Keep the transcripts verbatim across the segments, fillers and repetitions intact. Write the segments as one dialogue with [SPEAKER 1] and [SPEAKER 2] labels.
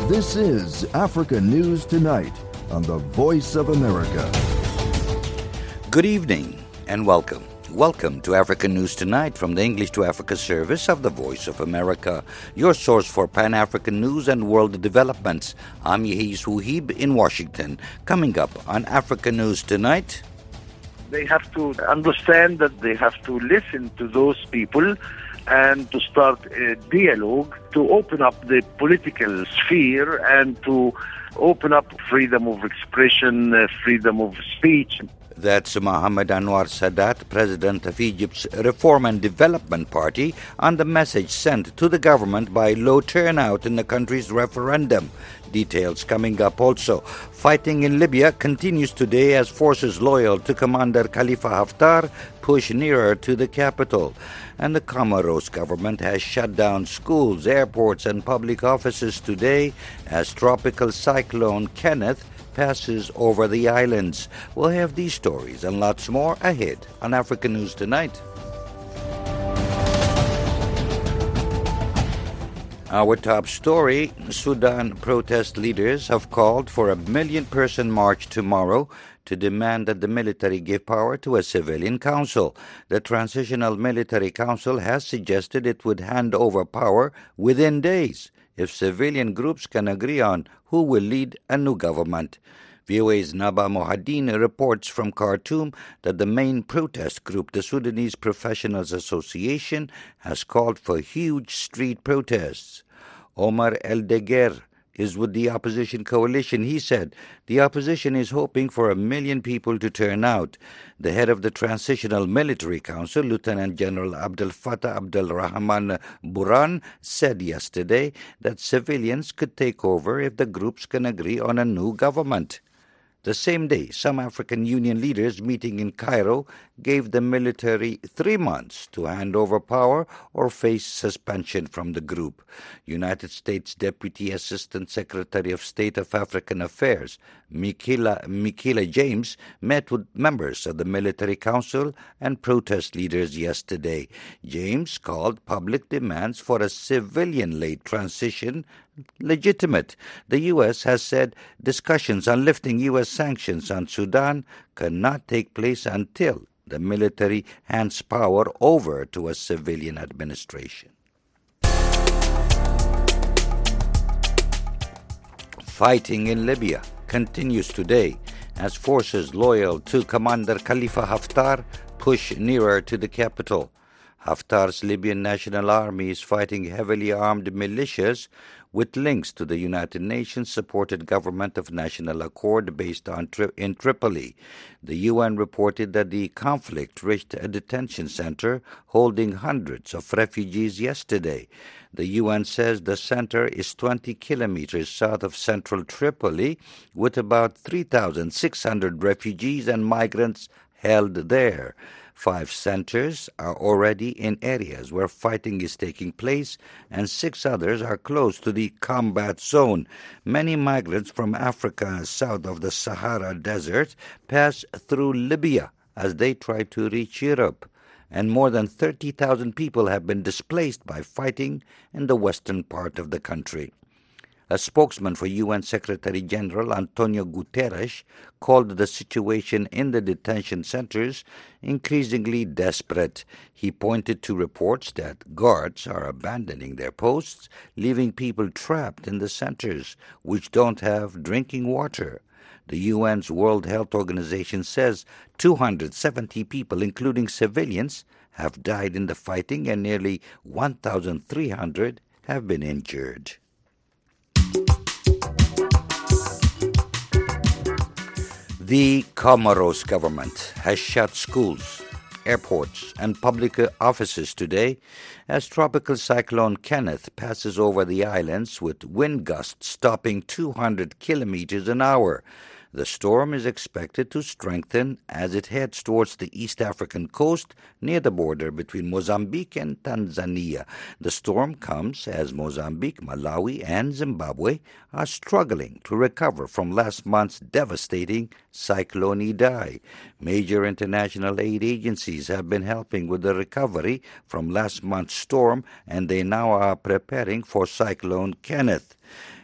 [SPEAKER 1] This is Africa News Tonight on the Voice of America.
[SPEAKER 2] Good evening and welcome. Welcome to Africa News Tonight from the English to Africa service of the Voice of America, your source for Pan-African news and world developments. I'm Yehis Wuhib in Washington. Coming up on Africa News Tonight.
[SPEAKER 3] They have to understand that they have to listen to those people and to start a dialogue, to open up the political sphere and to open up freedom of expression, uh, freedom of speech.
[SPEAKER 2] That's Mohammed Anwar Sadat, president of Egypt's Reform and Development Party, on the message sent to the government by low turnout in the country's referendum. Details coming up also. Fighting in Libya continues today as forces loyal to Commander Khalifa Haftar push nearer to the capital. And the Comoros government has shut down schools, airports, and public offices today as tropical cyclone Kenneth passes over the islands. We'll have these stories and lots more ahead on Africa News Tonight. Our top story, Sudan protest leaders have called for a million-person march tomorrow to demand that the military give power to a civilian council. The Transitional Military Council has suggested it would hand over power within days if civilian groups can agree on who will lead a new government. V O A's Naba Mohadin reports from Khartoum that the main protest group, the Sudanese Professionals Association, has called for huge street protests. Omar El-Deger is with the opposition coalition. He said the opposition is hoping for a million people to turn out. The head of the Transitional Military Council, Lieutenant General Abdel Fattah Abdel Rahman Buran, said yesterday that civilians could take over if the groups can agree on a new government. The same day, some African Union leaders meeting in Cairo gave the military three months to hand over power or face suspension from the group. United States Deputy Assistant Secretary of State of African Affairs, Michaela, Michaela James, met with members of the Military Council and protest leaders yesterday. James called public demands for a civilian-led transition legitimate. The U S has said discussions on lifting U S sanctions on Sudan cannot take place until the military hands power over to a civilian administration. Fighting in Libya continues today as forces loyal to Commander Khalifa Haftar push nearer to the capital. Haftar's Libyan National Army is fighting heavily armed militias with links to the United Nations-supported Government of National Accord based on tri- in Tripoli. The U N reported that the conflict reached a detention center holding hundreds of refugees yesterday. The U N says the center is twenty kilometers south of central Tripoli, with about three thousand six hundred refugees and migrants held there. Five centers are already in areas where fighting is taking place, and six others are close to the combat zone. Many migrants from Africa south of the Sahara Desert pass through Libya as they try to reach Europe, and more than thirty thousand people have been displaced by fighting in the western part of the country. A spokesman for U N Secretary-General Antonio Guterres called the situation in the detention centers increasingly desperate. He pointed to reports that guards are abandoning their posts, leaving people trapped in the centers, which don't have drinking water. The U N's World Health Organization says two hundred seventy people, including civilians, have died in the fighting and nearly one thousand three hundred have been injured. The Comoros government has shut schools, airports, and public offices today as tropical cyclone Kenneth passes over the islands with wind gusts topping two hundred kilometers an hour. The storm is expected to strengthen as it heads towards the East African coast near the border between Mozambique and Tanzania. The storm comes as Mozambique, Malawi, and Zimbabwe are struggling to recover from last month's devastating Cyclone Idai. Major international aid agencies have been helping with the recovery from last month's storm, and they now are preparing for Cyclone Kenneth.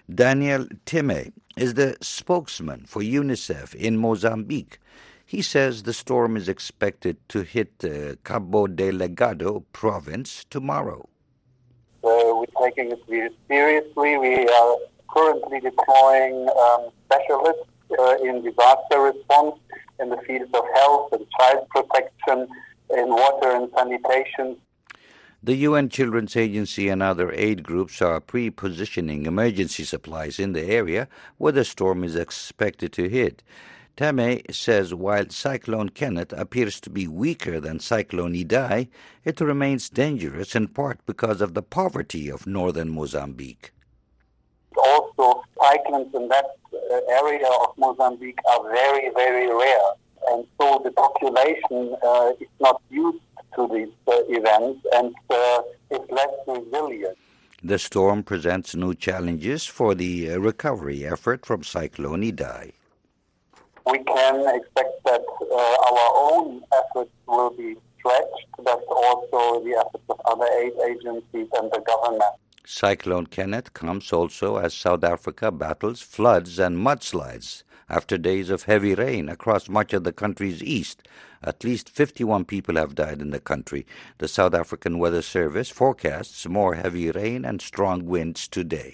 [SPEAKER 2] Daniel Time is the spokesman for UNICEF in Mozambique. He says the storm is expected to hit uh, Cabo Delgado province tomorrow.
[SPEAKER 4] Uh, we're taking it very seriously. We are currently deploying um, specialists uh, in disaster response in the fields of health and child protection, in water and sanitation.
[SPEAKER 2] The U N Children's Agency and other aid groups are pre-positioning emergency supplies in the area where the storm is expected to hit. Tame says while Cyclone Kenneth appears to be weaker than Cyclone Idai, it remains dangerous in part because of the poverty of northern Mozambique.
[SPEAKER 4] Also, cyclones in that uh, area of Mozambique are very, very rare. And so the population uh, is not used to these uh, events and uh, is less resilient.
[SPEAKER 2] The storm presents new challenges for the uh, recovery effort from Cyclone Idai.
[SPEAKER 4] We can expect that uh, our own efforts will be stretched, but also the efforts of other aid agencies and the government.
[SPEAKER 2] Cyclone Kenneth comes also as South Africa battles floods and mudslides after days of heavy rain across much of the country's east. At least fifty-one people have died in the country. The South African Weather Service forecasts more heavy rain and strong winds today.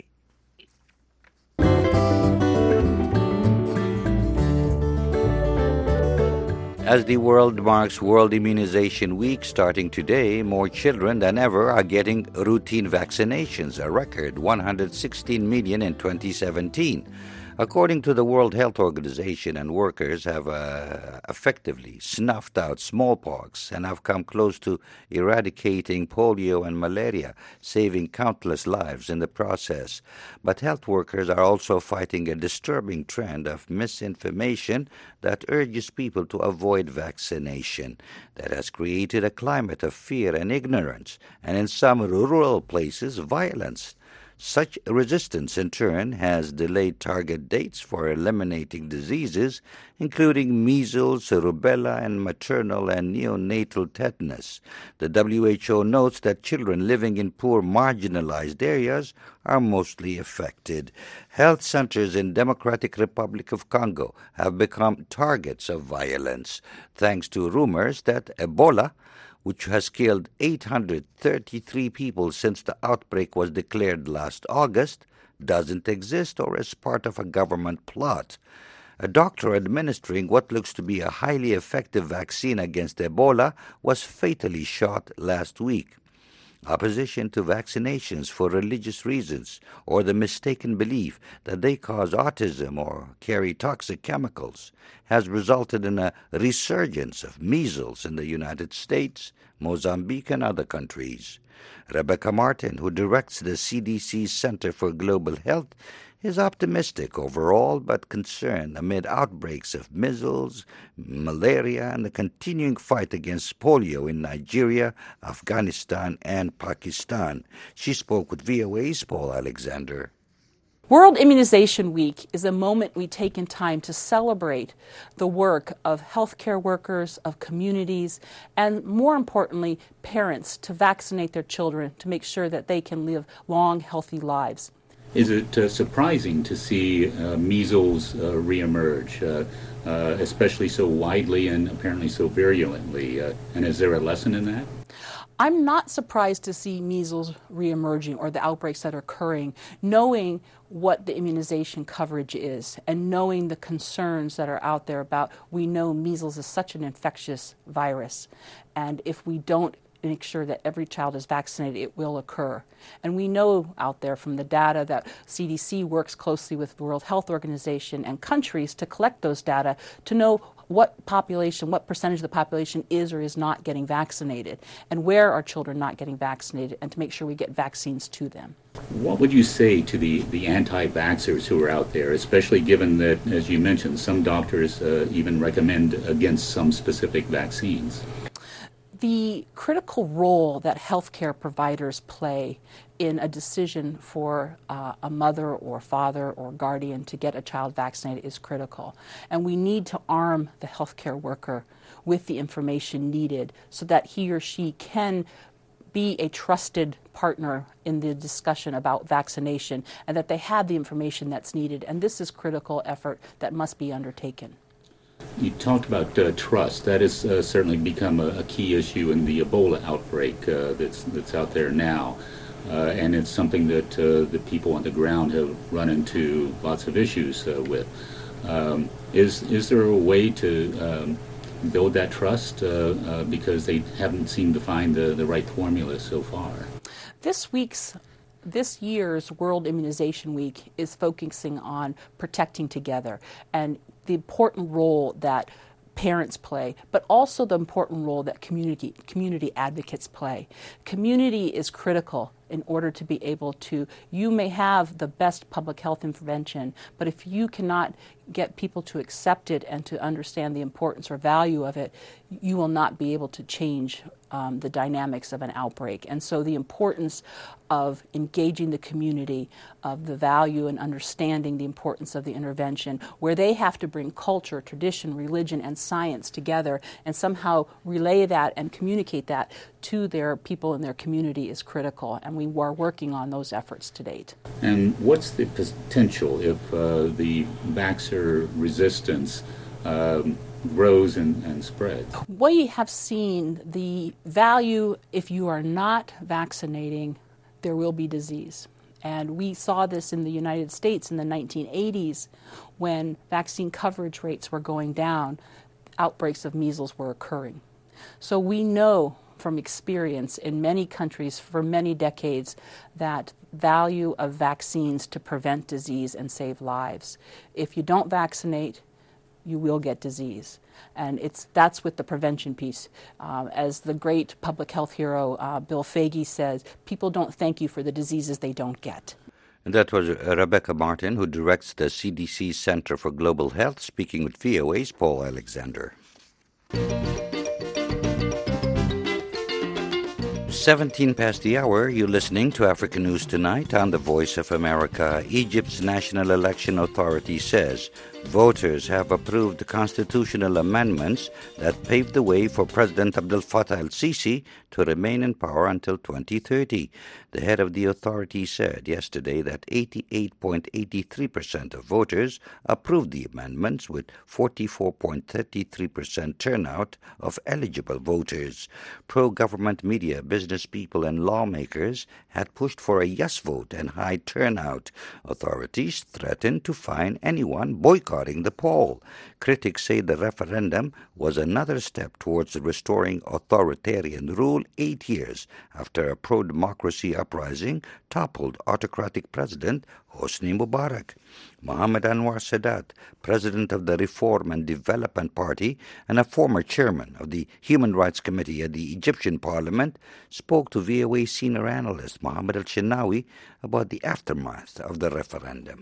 [SPEAKER 2] As the world marks World Immunization Week starting today, more children than ever are getting routine vaccinations, a record one hundred sixteen million in twenty seventeen. According to the World Health Organization, and workers have uh, effectively snuffed out smallpox and have come close to eradicating polio and malaria, saving countless lives in the process. But health workers are also fighting a disturbing trend of misinformation that urges people to avoid vaccination. That has created a climate of fear and ignorance, and in some rural places, violence. Such resistance, in turn, has delayed target dates for eliminating diseases, including measles, rubella, and maternal and neonatal tetanus. The W H O notes that children living in poor, marginalized areas are mostly affected. Health centers in Democratic Republic of Congo have become targets of violence, thanks to rumors that Ebola, which has killed eight hundred thirty-three people since the outbreak was declared last August, doesn't exist or is part of a government plot. A doctor administering what looks to be a highly effective vaccine against Ebola was fatally shot last week. Opposition to vaccinations for religious reasons or the mistaken belief that they cause autism or carry toxic chemicals has resulted in a resurgence of measles in the United States, Mozambique, and other countries. Rebecca Martin, who directs the C D C Center for Global Health, is optimistic overall but concerned amid outbreaks of measles, malaria, and the continuing fight against polio in Nigeria, Afghanistan, and Pakistan. She spoke with V O A's Paul Alexander.
[SPEAKER 5] World Immunization Week is a moment we take in time to celebrate the work of healthcare workers, of communities, and more importantly, parents to vaccinate their children to make sure that they can live long, healthy lives.
[SPEAKER 6] Is it uh, surprising to see uh, measles uh, reemerge, uh, uh, especially so widely and apparently so virulently? Uh, and is there a lesson in that?
[SPEAKER 5] I'm not surprised to see measles reemerging or the outbreaks that are occurring, knowing what the immunization coverage is and knowing the concerns that are out there about, we know measles is such an infectious virus, and if we don't make sure that every child is vaccinated, it will occur. And we know out there from the data that C D C works closely with the World Health Organization and countries to collect those data to know what population, what percentage of the population is or is not getting vaccinated, and where are children not getting vaccinated, and to make sure we get vaccines to them.
[SPEAKER 6] What would you say to the, the anti-vaxxers who are out there, especially given that, as you mentioned, some doctors uh, even recommend against some specific vaccines?
[SPEAKER 5] The critical role that healthcare providers play in a decision for uh, a mother or father or guardian to get a child vaccinated is critical. And we need to arm the healthcare worker with the information needed so that he or she can be a trusted partner in the discussion about vaccination, and that they have the information that's needed. And this is critical effort that must be undertaken.
[SPEAKER 6] You talked about uh, trust. That has uh, certainly become a, a key issue in the Ebola outbreak uh, that's that's out there now, uh, and it's something that uh, the people on the ground have run into lots of issues uh, with. Um, is is there a way to um, build that trust uh, uh, because they haven't seemed to find the, the right formula so far?
[SPEAKER 5] This week's This year's World Immunization Week is focusing on protecting together and the important role that parents play, but also the important role that community community advocates play. Community is critical in order to be able to, you may have the best public health intervention, but if you cannot get people to accept it and to understand the importance or value of it, you will not be able to change um, the dynamics of an outbreak. And so the importance of engaging the community, of the value and understanding the importance of the intervention, where they have to bring culture, tradition, religion, and science together and somehow relay that and communicate that to their people in their community is critical. And we are working on those efforts to date.
[SPEAKER 6] And what's the potential if uh, the vaxxer resistance um, grows and, and spreads?
[SPEAKER 5] We have seen the value, if you are not vaccinating, there will be disease. And we saw this in the United States in the nineteen eighties when vaccine coverage rates were going down, outbreaks of measles were occurring. So we know from experience in many countries for many decades that value of vaccines to prevent disease and save lives. If you don't vaccinate, you will get disease. And it's that's with the prevention piece. Um, as the great public health hero uh, Bill Foege says, people don't thank you for the diseases they don't get.
[SPEAKER 2] And that was Rebecca Martin, who directs the C D C Center for Global Health, speaking with V O A's Paul Alexander. seventeen past the hour, you're listening to African News Tonight on the Voice of America. Egypt's National Election Authority says voters have approved constitutional amendments that paved the way for President Abdel Fattah el-Sisi to remain in power until twenty thirty. The head of the authority said yesterday that eighty-eight point eight three percent of voters approved the amendments, with forty-four point three three percent turnout of eligible voters. Pro-government media, business people, and lawmakers had pushed for a yes vote and high turnout. Authorities threatened to fine anyone boycotting the poll. Critics say the referendum was another step towards restoring authoritarian rule eight years after a pro-democracy uprising toppled autocratic President Hosni Mubarak. Mohammed Anwar Sadat, president of the Reform and Development Party and a former chairman of the Human Rights Committee at the Egyptian Parliament, spoke to V O A senior analyst Mohammed Al-Shinawi about the aftermath of the referendum.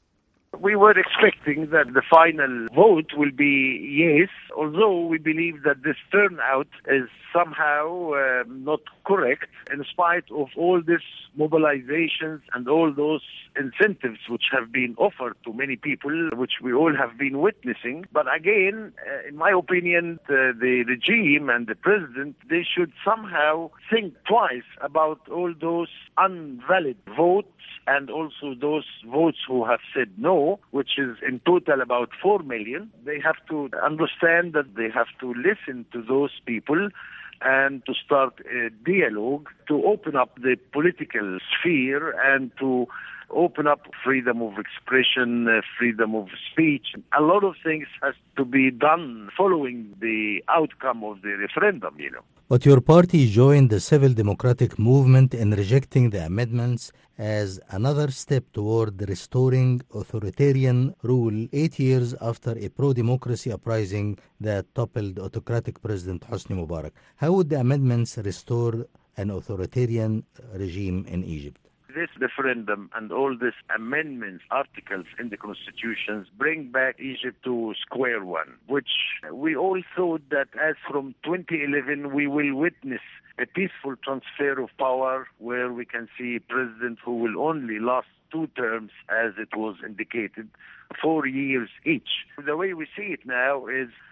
[SPEAKER 3] We were expecting that the final vote will be yes, although we believe that this turnout is somehow uh, not correct in spite of all these mobilizations and all those incentives which have been offered to many people, which we all have been witnessing. But again, uh, in my opinion, the, the regime and the president, they should somehow think twice about all those invalid votes and also those votes who have said no, which is in total about four million. They have to understand that they have to listen to those people and to start a dialogue, to open up the political sphere and to open up freedom of expression, uh, freedom of speech. A lot of things has to be done following the outcome of the referendum, you know.
[SPEAKER 7] But your party joined the civil democratic movement in rejecting the amendments as another step toward restoring authoritarian rule eight years after a pro-democracy uprising that toppled autocratic President Hosni Mubarak. How would the amendments restore an authoritarian regime in Egypt?
[SPEAKER 3] This referendum and all these amendments, articles in the constitutions, bring back Egypt to square one, which we all thought that as from twenty eleven we will witness a peaceful transfer of power where we can see a president who will only last two terms as it was indicated, four years each. The way we see it now is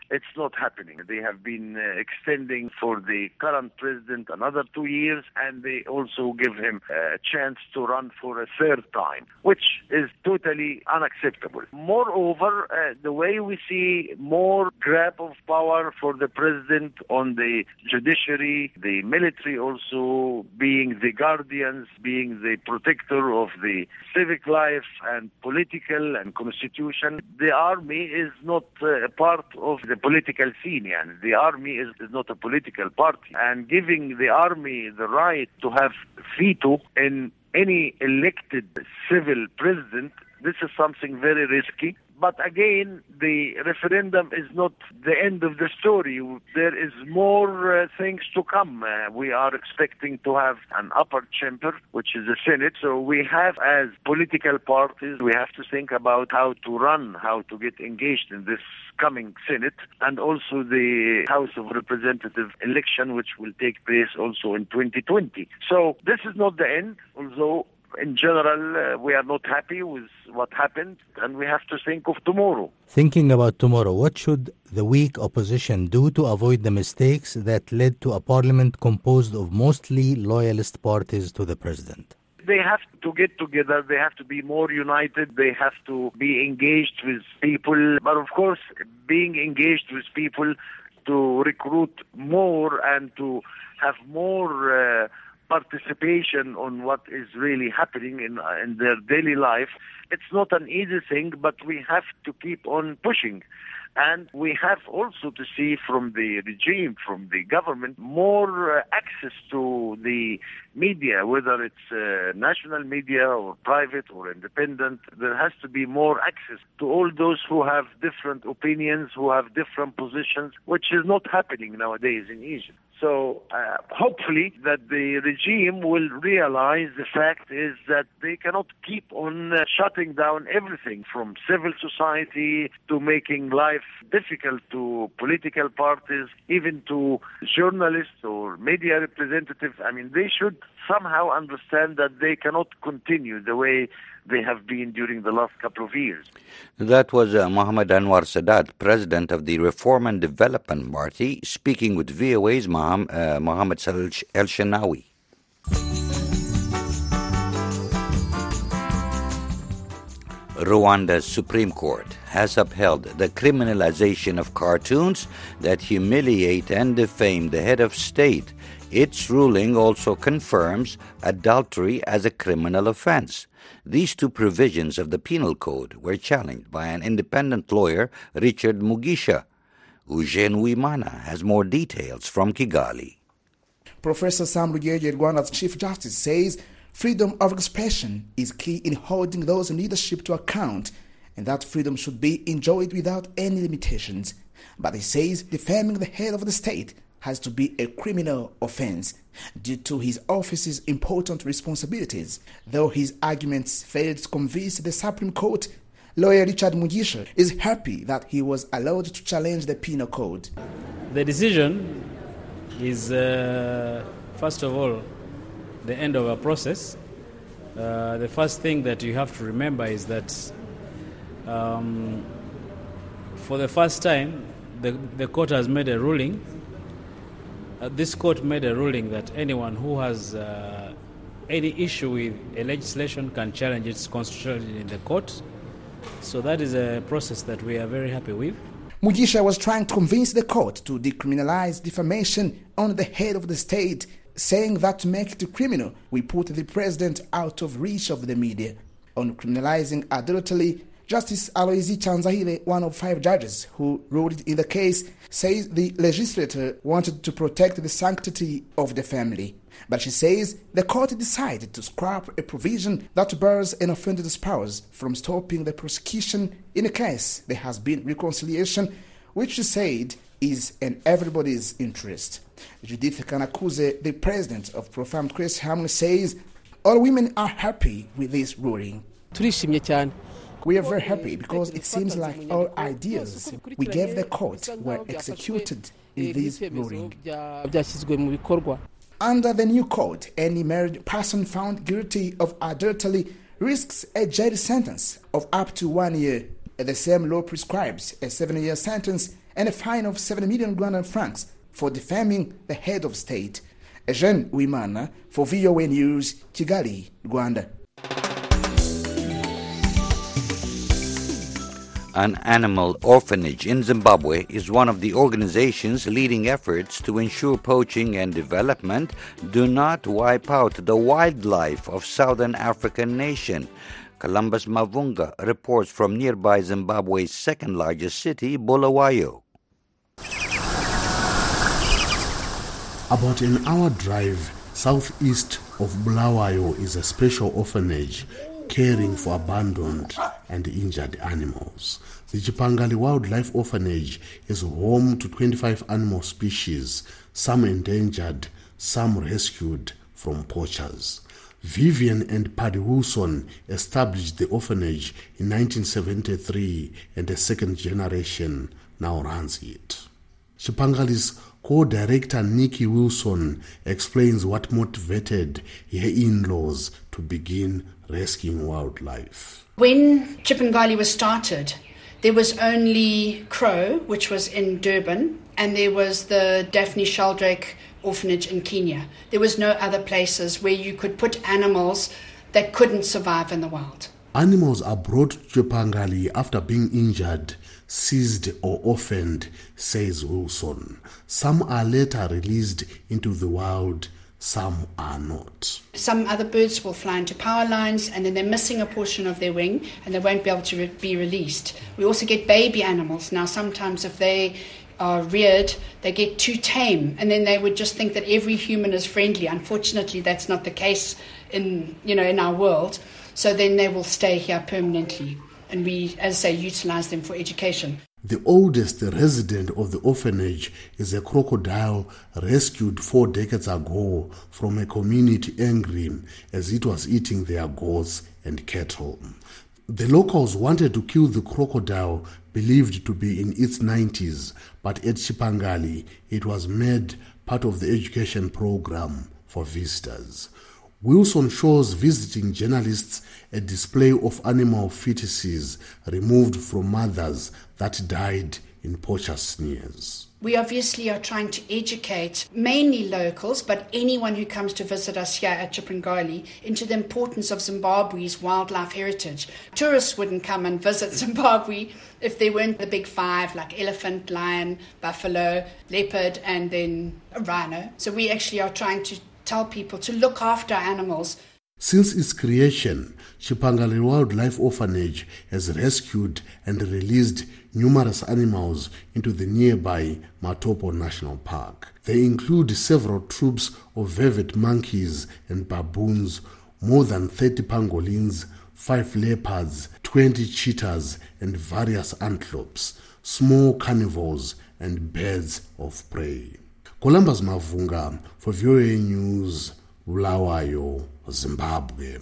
[SPEAKER 3] It's not happening. They have been uh, extending for the current president another two years, and they also give him a chance to run for a third time, which is totally unacceptable. Moreover, uh, the way we see more grab of power for the president on the judiciary, the military also being the guardians, being the protector of the civic life and political and constitution, the army is not uh, a part of the political scene. And the army is, is not a political party. And giving the army the right to have veto in any elected civil president, this is something very risky. But again, the referendum is not the end of the story. There is more uh, things to come. Uh, we are expecting to have an upper chamber, which is the Senate. So we have, as political parties, we have to think about how to run, how to get engaged in this coming Senate, and also the House of Representatives election, which will take place also in twenty twenty. So this is not the end, although in general, uh, we are not happy with what happened, and we have to think of tomorrow.
[SPEAKER 7] Thinking about tomorrow, what should the weak opposition do to avoid the mistakes that led to a parliament composed of mostly loyalist parties to the president?
[SPEAKER 3] They have to get together. They have to be more united. They have to be engaged with people. But of course, being engaged with people to recruit more and to have more uh, participation on what is really happening in uh, in their daily life. It's not an easy thing, but we have to keep on pushing. And we have also to see from the regime, from the government, more uh, access to the media, whether it's uh, national media or private or independent. There has to be more access to all those who have different opinions, who have different positions, which is not happening nowadays in Egypt. So uh, hopefully that the regime will realize the fact is that they cannot keep on uh, shutting down everything from civil society to making life difficult to political parties, even to journalists or media representatives. I mean, they should somehow understand that they cannot continue the way they have been during the last couple of years.
[SPEAKER 2] That was uh, Mohammed Anwar Sadat, president of the Reform and Development Party, speaking with V O A's Mohammed, uh, Mohammed El-Shenawi. Rwanda's Supreme Court has upheld the criminalization of cartoons that humiliate and defame the head of state. Its ruling also confirms adultery as a criminal offense. These two provisions of the Penal Code were challenged by an independent lawyer, Richard Mugisha. Eugene Wimana has more details from Kigali.
[SPEAKER 8] Professor Sam Rugege, Rwanda's Chief Justice, says freedom of expression is key in holding those in leadership to account, and that freedom should be enjoyed without any limitations. But he says defaming the head of the state has to be a criminal offense due to his office's important responsibilities. Though his arguments failed to convince the Supreme Court, lawyer Richard Mugisha is happy that he was allowed to challenge the Penal Code.
[SPEAKER 9] The decision is, uh, first of all, the end of a process. Uh, the first thing that you have to remember is that um, for the first time, the, the court has made a ruling. Uh, this court made a ruling that anyone who has uh, any issue with a legislation can challenge its constitutionality in the court. So that is a process that we are very happy with.
[SPEAKER 8] Mugisha was trying to convince the court to decriminalize defamation on the head of the state, saying that to make it criminal, we put the president out of reach of the media. On criminalizing adultery, Justice Aloysi Chanzahile, one of five judges who ruled in the case, says the legislator wanted to protect the sanctity of the family. But she says the court decided to scrap a provision that bars an offended spouse from stopping the prosecution in a case there has been reconciliation, which she said is in everybody's interest. Judith Kanakuze, the president of Profound Christ Harmony, says all women are happy with this ruling. We are very happy because it seems like all ideas we gave the court were executed in this ruling. Under the new code, any married person found guilty of adultery risks a jail sentence of up to one year. The same law prescribes a seven-year sentence and a fine of seven million Rwandan francs for defaming the head of state. Eugene Uwimana for V O A News, Kigali, Rwanda.
[SPEAKER 2] An animal orphanage in Zimbabwe is one of the organization's leading efforts to ensure poaching and development do not wipe out the wildlife of Southern African nation. Columbus Mavunga reports from nearby Zimbabwe's second-largest city, Bulawayo.
[SPEAKER 10] About an hour drive southeast of Bulawayo is a special orphanage caring for abandoned and injured animals. The Chipangali Wildlife Orphanage is home to twenty-five animal species, some endangered, some rescued from poachers. Vivian and Paddy Wilson established the orphanage in nineteen seventy-three, and a second generation now runs it. Chipangali's co-director Nikki Wilson explains what motivated her in-laws to begin rescuing wildlife.
[SPEAKER 11] When Chipangali was started, there was only Crow, which was in Durban, and there was the Daphne Sheldrake orphanage in Kenya. There was no other places where you could put animals that couldn't survive in the wild.
[SPEAKER 10] Animals are brought to Chipangali after being injured, seized or orphaned, says Wilson. Some are later released into the wild, some are not.
[SPEAKER 11] Some other birds will fly into power lines and then they're missing a portion of their wing and they won't be able to re- be released. We also get baby animals. Now sometimes if they are reared, they get too tame and then they would just think that every human is friendly. Unfortunately, that's not the case in, you know, in our world. So then they will stay here permanently. And we, as I say, utilize them for education.
[SPEAKER 10] The oldest resident of the orphanage is a crocodile rescued four decades ago from a community angry as it was eating their goats and cattle. The locals wanted to kill the crocodile, believed to be in its nineties, but at Chipangali it was made part of the education program for visitors. Wilson shows visiting journalists a display of animal fetuses removed from mothers that died in poacher snares.
[SPEAKER 11] We obviously are trying to educate mainly locals, but anyone who comes to visit us here at Chipangali, into the importance of Zimbabwe's wildlife heritage. Tourists wouldn't come and visit Zimbabwe if there weren't the big five like elephant, lion, buffalo, leopard, and then a rhino. So we actually are trying to tell people to look after animals.
[SPEAKER 10] Since its creation, Chipangali Wildlife Orphanage has rescued and released numerous animals into the nearby Matopo National Park. They include several troops of vervet monkeys and baboons, more than thirty pangolins, five leopards, twenty cheetahs, and various antelopes, small carnivores, and birds of prey. Columbus Mavunga for V O A News, Bulawayo, Zimbabwe.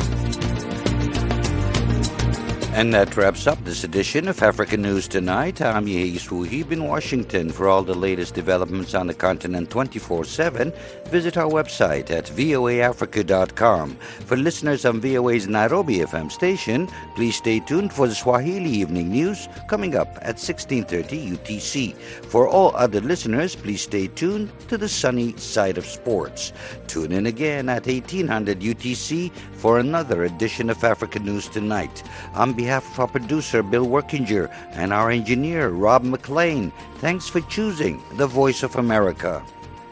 [SPEAKER 2] And that wraps up this edition of African News Tonight. I'm Yehi Suhib in Washington. For all the latest developments on the continent twenty-four seven, visit our website at voa africa dot com. For listeners on V O A's Nairobi F M station, please stay tuned for the Swahili Evening News coming up at sixteen thirty U T C. For all other listeners, please stay tuned to the sunny side of sports. Tune in again at eighteen hundred U T C for another edition of African News Tonight. On behalf of our producer, Bill Workinger, and our engineer, Rob McLean, thanks for choosing the Voice of America.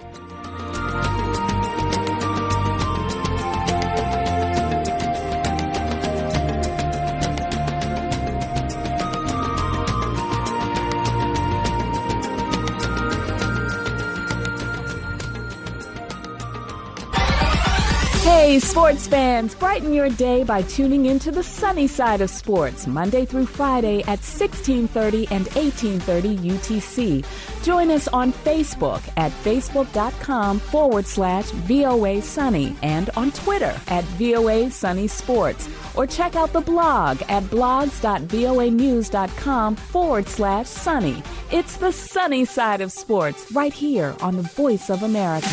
[SPEAKER 12] Hey, sports fans, brighten your day by tuning into the sunny side of sports, Monday through Friday at sixteen thirty and eighteen thirty U T C. Join us on Facebook at facebook.com forward slash VOA Sunny and on Twitter at VOA Sunny Sports. Or check out the blog at blogs.voanews.com forward slash sunny. It's the sunny side of sports right here on the Voice of America.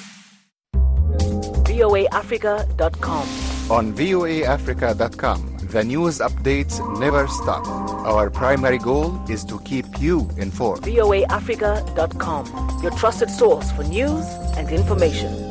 [SPEAKER 13] V O A Africa dot com.
[SPEAKER 14] On V O A Africa dot com,
[SPEAKER 13] The news updates never stop. Our primary goal is to keep you informed.
[SPEAKER 14] V O A Africa dot com, your trusted source for news and information.